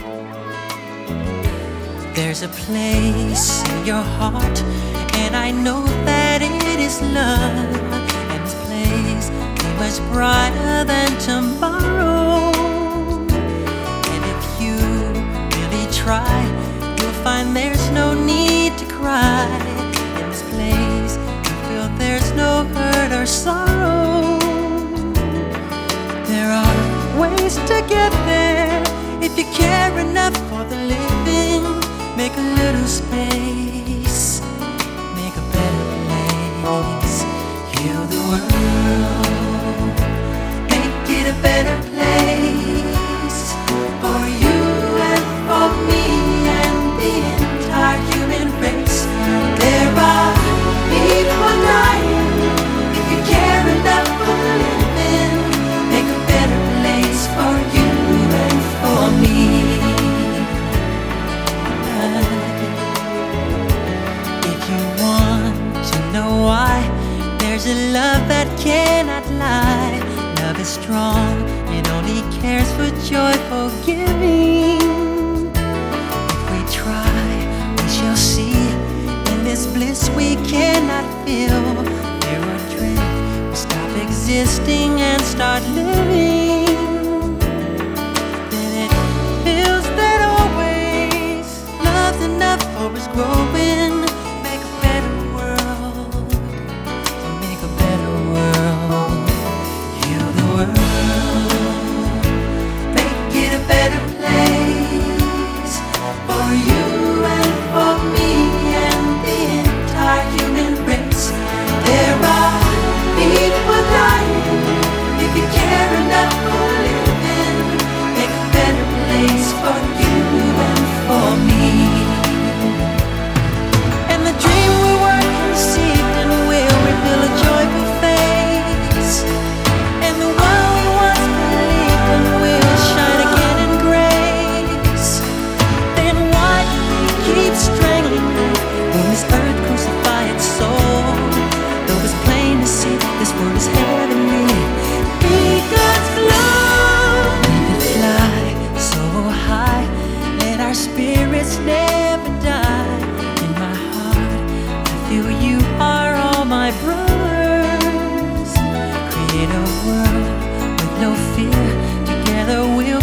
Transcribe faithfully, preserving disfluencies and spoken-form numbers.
There's a place in your heart, and I know that it is love. And this place is much brighter than tomorrow. And if you really try, you'll find there's no need to cry. In this place, you feel there's no hurt or sorrow. There are ways to get there if you care enough for the living. Make a little space, make a better place. Heal the world, make it a better place for you and for me and the entire human race. There are people dying. If you care enough for the living, make a better place for you and for me. If you want to know why, there's a love that cannot lie. Love is strong, it only cares for joyful giving. If we try, we shall see. In this bliss we cannot feel. There are dreams, we stop existing and start living. Then it feels that always love's enough for us growing. Make a better world, make a better world. Heal the world, make it a better place for you and for me and the entire human race. There are people dying. If you care enough for living, make a better place for you and for me. And the dream we were conceived in will reveal a joyful face. And the one we once believed in will shine again in grace. Then why keep strangling when this earth crucify its soul? Though it's plain to see this world is heavenly, be God's love. Let it fly so high, let our spirits never die. In my heart, I feel you are all my brothers. Create a world with no fear, together we'll